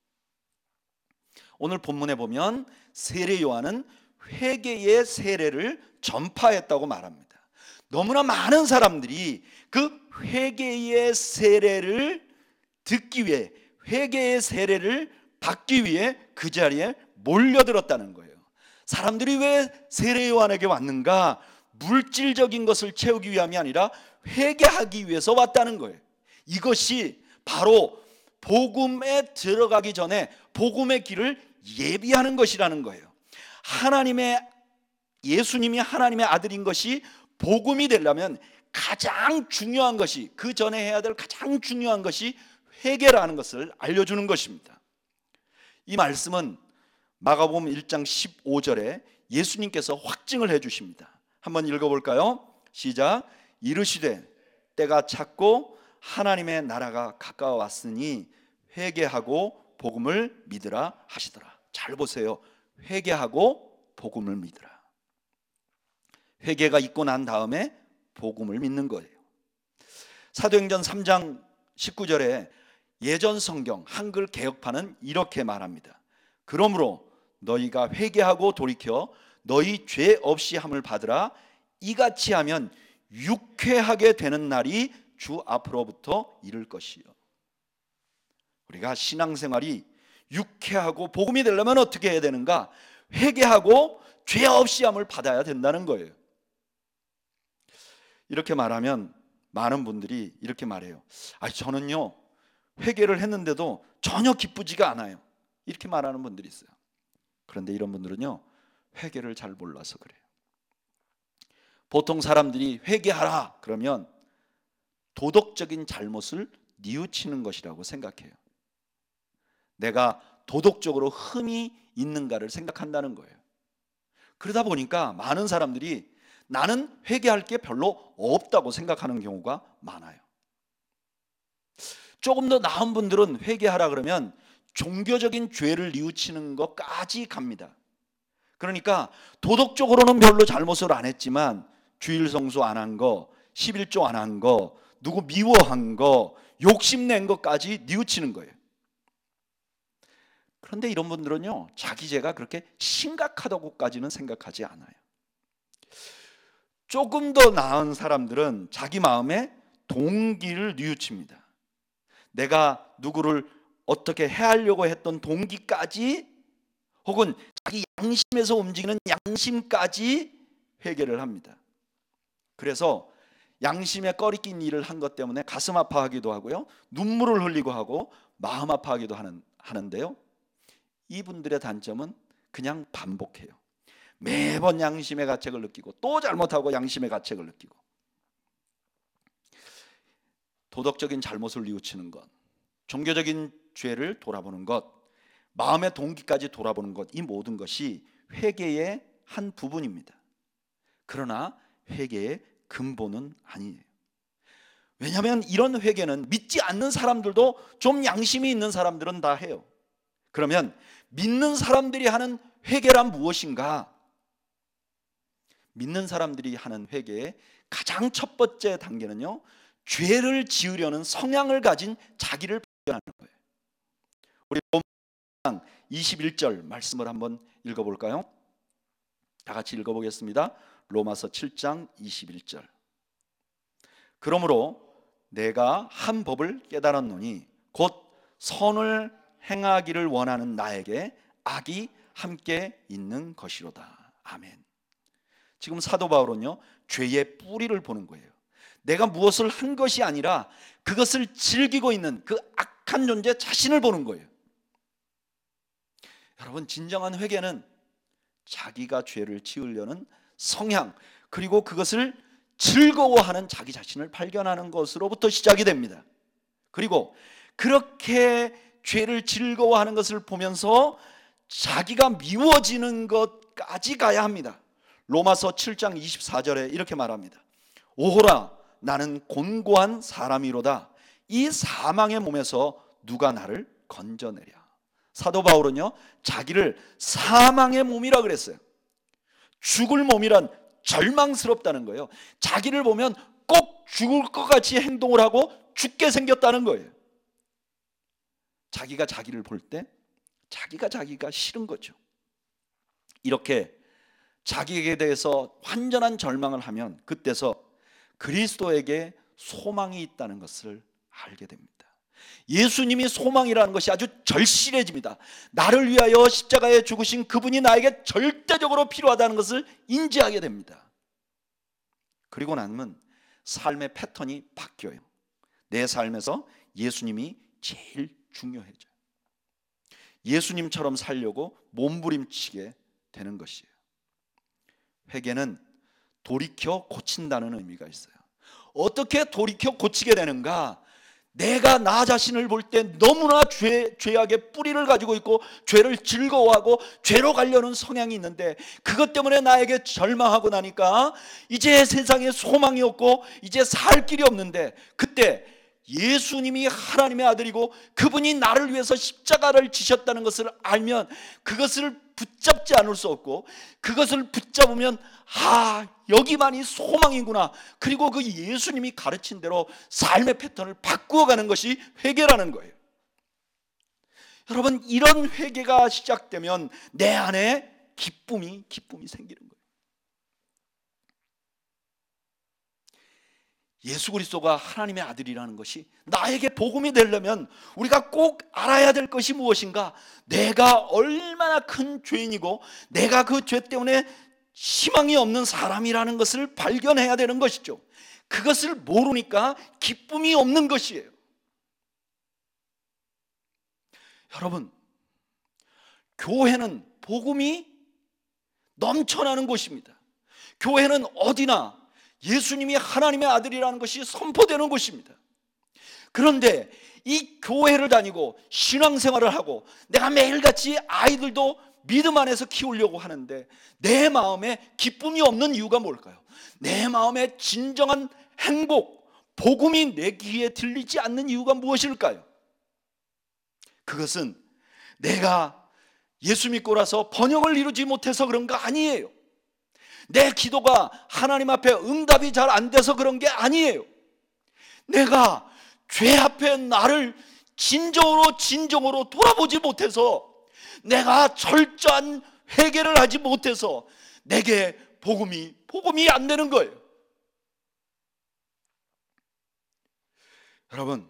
오늘 본문에 보면 세례 요한은 회개의 세례를 전파했다고 말합니다. 너무나 많은 사람들이 그 회개의 세례를 듣기 위해, 회개의 세례를 받기 위해 그 자리에 몰려들었다는 거예요. 사람들이 왜 세례 요한에게 왔는가? 물질적인 것을 채우기 위함이 아니라 회개하기 위해서 왔다는 거예요. 이것이 바로 복음에 들어가기 전에 복음의 길을 예비하는 것이라는 거예요. 하나님의 예수님이 하나님의 아들인 것이 복음이 되려면 가장 중요한 것이, 그 전에 해야 될 가장 중요한 것이 회개라는 것을 알려주는 것입니다. 이 말씀은 마가복음 일 장 십오 절에 예수님께서 확증을 해주십니다. 한번 읽어볼까요? 시작. 이르시되 때가 찼고 하나님의 나라가 가까워왔으니 회개하고 복음을 믿으라 하시더라. 잘 보세요. 회개하고 복음을 믿으라. 회개가 있고 난 다음에 복음을 믿는 거예요. 사도행전 삼 장 십구 절에 예전 성경 한글 개역판은 이렇게 말합니다. 그러므로 너희가 회개하고 돌이켜 너희 죄 없이 함을 받으라. 이같이 하면 유쾌하게 되는 날이 주 앞으로부터 이를 것이요. 우리가 신앙생활이 유쾌하고 복음이 되려면 어떻게 해야 되는가? 회개하고 죄 없이 함을 받아야 된다는 거예요. 이렇게 말하면 많은 분들이 이렇게 말해요. 아, 저는요 회개를 했는데도 전혀 기쁘지가 않아요. 이렇게 말하는 분들이 있어요. 그런데 이런 분들은요 회개를 잘 몰라서 그래요. 보통 사람들이 회개하라 그러면 도덕적인 잘못을 뉘우치는 것이라고 생각해요. 내가 도덕적으로 흠이 있는가를 생각한다는 거예요. 그러다 보니까 많은 사람들이 나는 회개할 게 별로 없다고 생각하는 경우가 많아요. 조금 더 나은 분들은 회개하라 그러면 종교적인 죄를 뉘우치는 것까지 갑니다. 그러니까 도덕적으로는 별로 잘못을 안 했지만 주일 성수 안 한 거, 십일조 안 한 거, 누구 미워한 거, 욕심낸 것까지 뉘우치는 거예요. 그런데 이런 분들은요, 자기 죄가 그렇게 심각하다고까지는 생각하지 않아요. 조금 더 나은 사람들은 자기 마음에 동기를 뉘우칩니다. 내가 누구를 어떻게 해하려고 했던 동기까지, 혹은 자기 양심에서 움직이는 양심까지 회개를 합니다. 그래서 양심에 꺼리낀 일을 한 것 때문에 가슴 아파하기도 하고요, 눈물을 흘리고 하고 마음 아파하기도 하는, 하는데요, 이분들의 단점은 그냥 반복해요. 매번 양심의 가책을 느끼고 또 잘못하고 양심의 가책을 느끼고. 도덕적인 잘못을 뉘우치는 것, 종교적인 죄를 돌아보는 것, 마음의 동기까지 돌아보는 것, 이 모든 것이 회개의 한 부분입니다. 그러나 회개의 근본은 아니에요. 왜냐하면 이런 회개는 믿지 않는 사람들도, 좀 양심이 있는 사람들은 다 해요. 그러면 믿는 사람들이 하는 회개란 무엇인가? 믿는 사람들이 하는 회개의 가장 첫 번째 단계는요, 죄를 지으려는 성향을 가진 자기를 발견하는 거예요. 우리 로마서 이십일 절 말씀을 한번 읽어볼까요? 다 같이 읽어보겠습니다. 로마서 칠 장 이십일 절. 그러므로 내가 한 법을 깨달았노니 곧 선을 행하기를 원하는 나에게 악이 함께 있는 것이로다. 아멘. 지금 사도 바울은요, 죄의 뿌리를 보는 거예요. 내가 무엇을 한 것이 아니라 그것을 즐기고 있는 그 악한 존재 자신을 보는 거예요. 여러분, 진정한 회개는 자기가 죄를 지으려는 성향, 그리고 그것을 즐거워하는 자기 자신을 발견하는 것으로부터 시작이 됩니다. 그리고 그렇게 죄를 즐거워하는 것을 보면서 자기가 미워지는 것까지 가야 합니다. 로마서 칠 장 이십사 절에 이렇게 말합니다. 오호라, 나는 곤고한 사람이로다. 이 사망의 몸에서 누가 나를 건져내랴. 사도 바울은요, 자기를 사망의 몸이라 그랬어요. 죽을 몸이란 절망스럽다는 거예요. 자기를 보면 꼭 죽을 것 같이 행동을 하고 죽게 생겼다는 거예요. 자기가 자기를 볼 때 자기가 자기가 싫은 거죠. 이렇게 자기에게 대해서 완전한 절망을 하면 그때서 그리스도에게 소망이 있다는 것을 알게 됩니다. 예수님이 소망이라는 것이 아주 절실해집니다. 나를 위하여 십자가에 죽으신 그분이 나에게 절대적으로 필요하다는 것을 인지하게 됩니다. 그리고 나면 삶의 패턴이 바뀌어요. 내 삶에서 예수님이 제일 중요해져요. 예수님처럼 살려고 몸부림치게 되는 것이에요. 회개는 돌이켜 고친다는 의미가 있어요. 어떻게 돌이켜 고치게 되는가? 내가 나 자신을 볼 때 너무나 죄, 죄악의 뿌리를 가지고 있고 죄를 즐거워하고 죄로 가려는 성향이 있는데, 그것 때문에 나에게 절망하고 나니까 이제 세상에 소망이 없고 이제 살 길이 없는데, 그때 예수님이 하나님의 아들이고 그분이 나를 위해서 십자가를 지셨다는 것을 알면 그것을 붙잡지 않을 수 없고, 그것을 붙잡으면 아, 여기만이 소망이구나. 그리고 그 예수님이 가르친 대로 삶의 패턴을 바꾸어가는 것이 회개라는 거예요. 여러분, 이런 회개가 시작되면 내 안에 기쁨이 기쁨이 생기는 거예요. 예수 그리스도가 하나님의 아들이라는 것이 나에게 복음이 되려면 우리가 꼭 알아야 될 것이 무엇인가? 내가 얼마나 큰 죄인이고 내가 그 죄 때문에 희망이 없는 사람이라는 것을 발견해야 되는 것이죠. 그것을 모르니까 기쁨이 없는 것이에요. 여러분, 교회는 복음이 넘쳐나는 곳입니다. 교회는 어디나 예수님이 하나님의 아들이라는 것이 선포되는 곳입니다. 그런데 이 교회를 다니고 신앙생활을 하고 내가 매일같이 아이들도 믿음 안에서 키우려고 하는데 내 마음에 기쁨이 없는 이유가 뭘까요? 내 마음에 진정한 행복, 복음이 내 귀에 들리지 않는 이유가 무엇일까요? 그것은 내가 예수 믿고라서 번영을 이루지 못해서 그런 거 아니에요. 내 기도가 하나님 앞에 응답이 잘 안 돼서 그런 게 아니에요. 내가 죄 앞에 나를 진정으로 진정으로 돌아보지 못해서, 내가 철저한 회개를 하지 못해서 내게 복음이 복음이 안 되는 거예요. 여러분,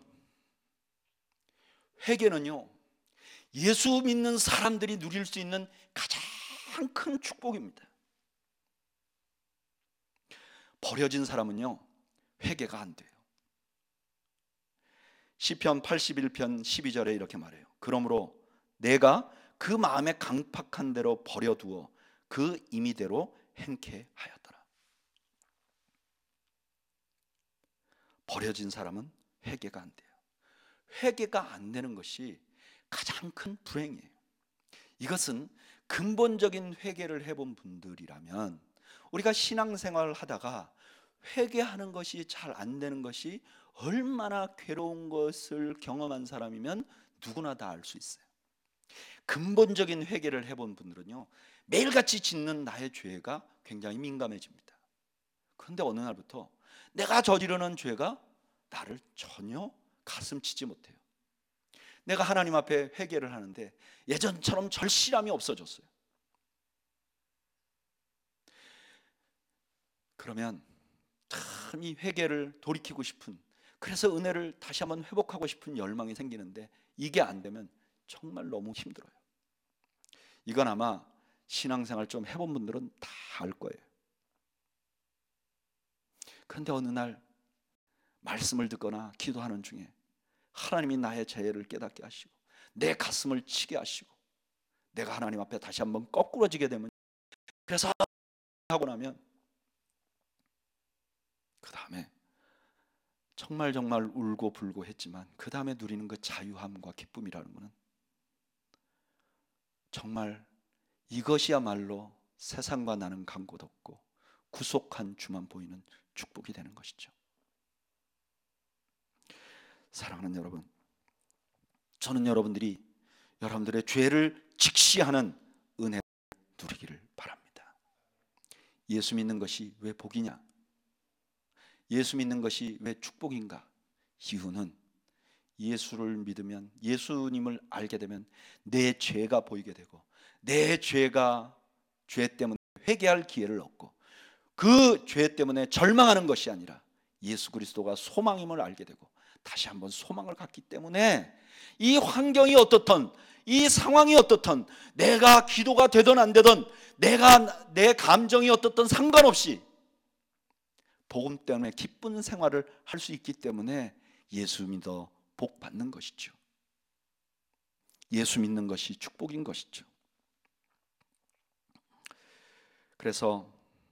회개는요, 예수 믿는 사람들이 누릴 수 있는 가장 큰 축복입니다. 버려진 사람은요, 회개가 안 돼요. 시편 팔십일 편 십이 절에 이렇게 말해요. 그러므로 내가 그 마음에 강팍한 대로 버려두어 그 임의대로 행케 하였더라. 버려진 사람은 회개가 안 돼요. 회개가 안 되는 것이 가장 큰 불행이에요. 이것은 근본적인 회개를 해본 분들이라면, 우리가 신앙생활을 하다가 회개하는 것이 잘 안 되는 것이 얼마나 괴로운 것을 경험한 사람이면 누구나 다 알 수 있어요. 근본적인 회개를 해본 분들은요, 매일같이 짓는 나의 죄가 굉장히 민감해집니다. 그런데 어느 날부터 내가 저지르는 죄가 나를 전혀 가슴치지 못해요. 내가 하나님 앞에 회개를 하는데 예전처럼 절실함이 없어졌어요. 그러면 참 이 회개를 돌이키고 싶은, 그래서 은혜를 다시 한번 회복하고 싶은 열망이 생기는데, 이게 안 되면 정말 너무 힘들어요. 이건 아마 신앙생활 좀 해본 분들은 다 알 거예요. 그런데 어느 날 말씀을 듣거나 기도하는 중에 하나님이 나의 죄를 깨닫게 하시고 내 가슴을 치게 하시고 내가 하나님 앞에 다시 한번 거꾸러지게 되면, 그래서 하고 나면 그 다음에 정말 정말 울고 불고 했지만 그 다음에 누리는 그 자유함과 기쁨이라는 것은 정말, 이것이야말로 세상과 나는 간 곳 없고 구속한 주만 보이는 축복이 되는 것이죠. 사랑하는 여러분, 저는 여러분들이 여러분들의 죄를 직시하는 은혜를 누리기를 바랍니다. 예수 믿는 것이 왜 복이냐? 예수 믿는 것이 왜 축복인가? 이유는 예수를 믿으면, 예수님을 알게 되면 내 죄가 보이게 되고, 내 죄가 죄 때문에 회개할 기회를 얻고, 그 죄 때문에 절망하는 것이 아니라 예수 그리스도가 소망임을 알게 되고 다시 한번 소망을 갖기 때문에, 이 환경이 어떻든, 이 상황이 어떻든, 내가 기도가 되든 안 되든, 내가 내 감정이 어떻든 상관없이 복음 때문에 기쁜 생활을 할 수 있기 때문에 예수 믿어 복 받는 것이죠. 예수 믿는 것이 축복인 것이죠. 그래서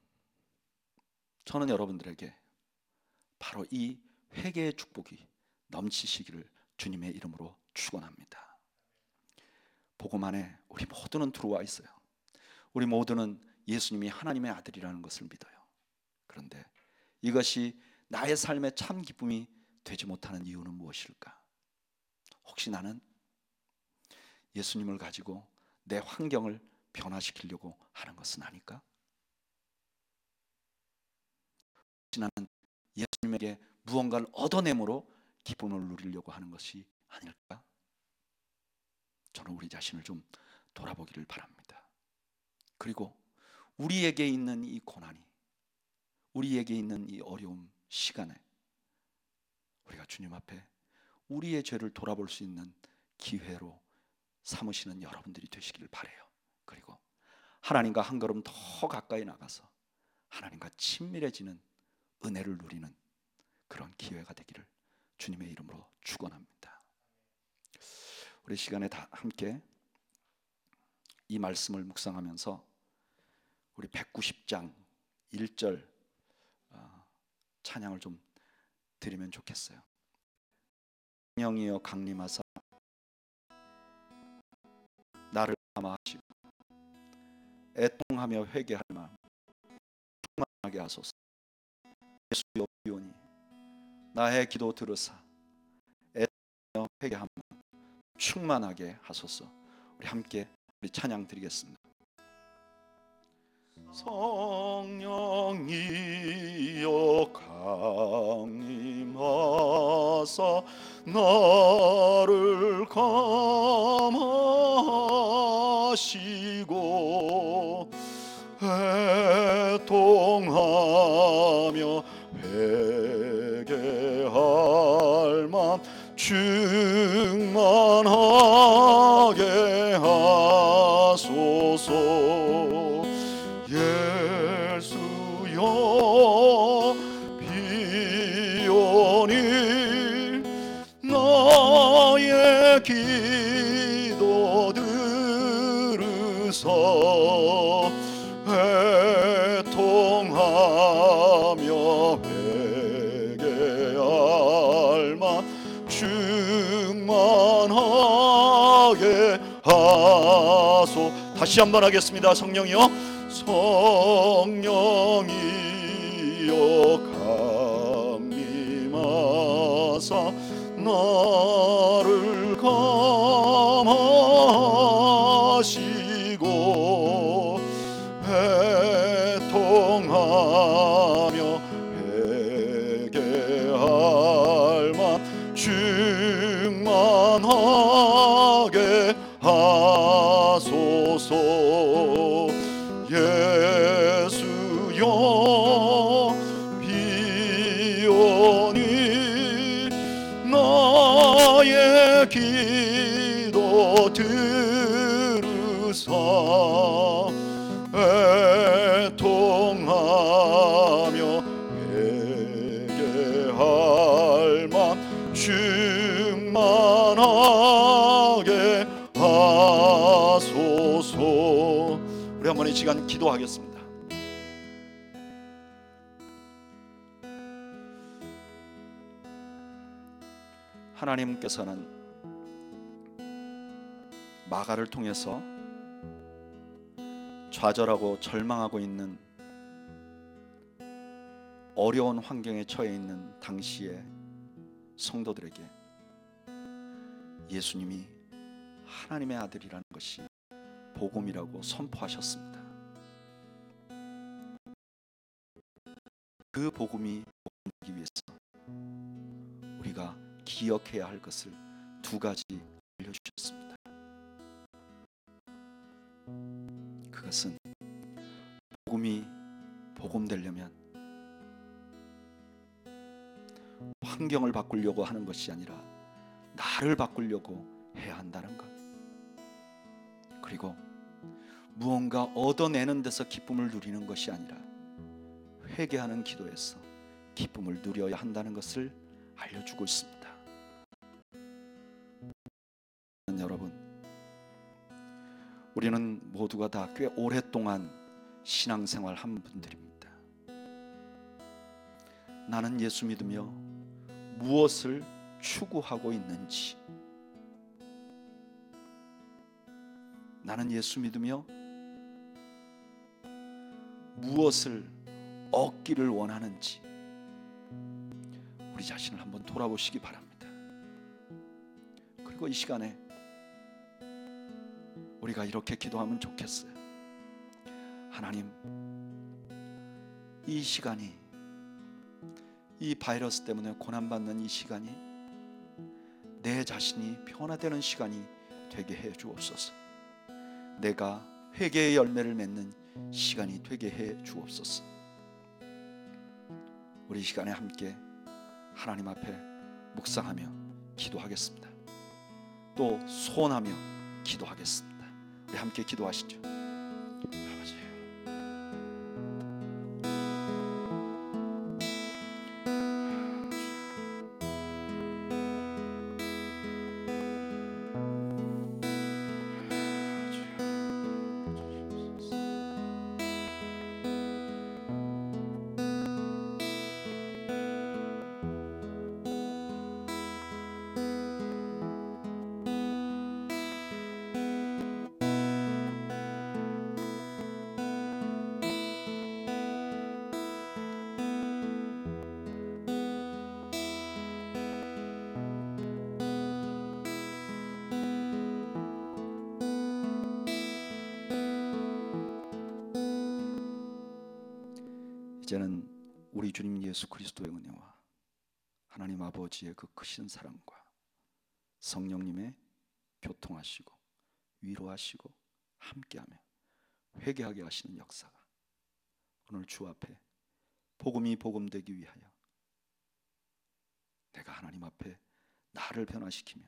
저는 여러분들에게 바로 이 회개의 축복이 넘치시기를 주님의 이름으로 축원합니다. 복음 안에 우리 모두는 들어와 있어요. 우리 모두는 예수님이 하나님의 아들이라는 것을 믿어요. 그런데 이것이 나의 삶의 참 기쁨이 되지 못하는 이유는 무엇일까? 혹시 나는 예수님을 가지고 내 환경을 변화시키려고 하는 것은 아닐까? 혹시 나는 예수님에게 무언가를 얻어내므로 기쁨을 누리려고 하는 것이 아닐까? 저는 우리 자신을 좀 돌아보기를 바랍니다. 그리고 우리에게 있는 이 고난이, 우리에게 있는 이 어려움 시간에 우리가 주님 앞에 우리의 죄를 돌아볼 수 있는 기회로 삼으시는 여러분들이 되시기를 바라요. 그리고 하나님과 한 걸음 더 가까이 나가서 하나님과 친밀해지는 은혜를 누리는 그런 기회가 되기를 주님의 이름으로 축원합니다. 우리 시간에 다 함께 이 말씀을 묵상하면서 우리 백구십 장 일 절 찬양을 좀 드리면 좋겠어요. 성령이여 강림하사 나를 감화하시고 애통하며 회개할 마음 충만하게 하소서. 예수여 비오니 나의 기도 들으사 애통하며 회개하며 충만하게 하소서. 우리 함께 우리 찬양 드리겠습니다. 성령이여 강림하사 나를 감화하시고 애통하며 회개할 맘 충만하게 하소서. 예수여 비오니 나의 기도 들으사 애통하며 회개할 만 충만하게 하소. 다시 한번 하겠습니다. 성령이여 성령이여 강림하사 나를 감화하시고 애통하며 회개할 만 충만하게 하소서. 예수여 비오니 나의 기도 들으사 애통하며 회개할 만 충만하게 하소서. 우리 한번 이 시간 기도하겠습니다. 하나님께서는 마가를 통해서 좌절하고 절망하고 있는 어려운 환경에 처해 있는 당시의 성도들에게 예수님이 하나님의 아들이라는 것이 복음이라고 선포하셨습니다. 그 복음이 복음되기 위해서 우리가 기억해야 할 것을 두 가지 알려주셨습니다. 그것은 복음이 복음되려면 환경을 바꾸려고 하는 것이 아니라 나를 바꾸려고 해야 한다는 것. 그리고 무언가 얻어내는 데서 기쁨을 누리는 것이 아니라 회개하는 기도에서 기쁨을 누려야 한다는 것을 알려주고 있습니다. 여러분, 우리는 모두가 다 꽤 오랫동안 신앙생활 한 분들입니다. 나는 예수 믿으며 무엇을 추구하고 있는지, 나는 예수 믿으며 무엇을 얻기를 원하는지 우리 자신을 한번 돌아보시기 바랍니다. 그리고 이 시간에 우리가 이렇게 기도하면 좋겠어요. 하나님, 이 시간이, 이 바이러스 때문에 고난받는 이 시간이 내 자신이 변화되는 시간이 되게 해 주옵소서. 내가 회개의 열매를 맺는 시간이 되게 해 주옵소서. 우리 이 시간에 함께 하나님 앞에 묵상하며 기도하겠습니다. 또 소원하며 기도하겠습니다. 우리 함께 기도하시죠. 아버지, 이제는 우리 주님 예수 그리스도의 은혜와 하나님 아버지의 그 크신 사랑과 성령님의 교통하시고 위로하시고 함께하며 회개하게 하시는 역사가 오늘 주 앞에 복음이 복음되기 위하여 내가 하나님 앞에 나를 변화시키며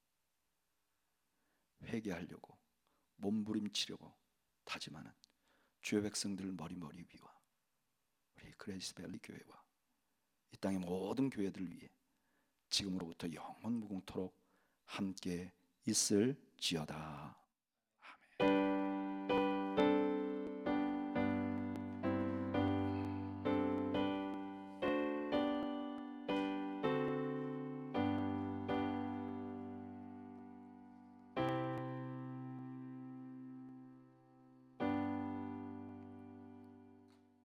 회개하려고 몸부림치려고 다짐하는 주의 백성들 머리머리 위와 우리 그레이스밸리 교회와 이 땅의 모든 교회들 위해 지금으로부터 영원 무궁토록 함께 있을지어다.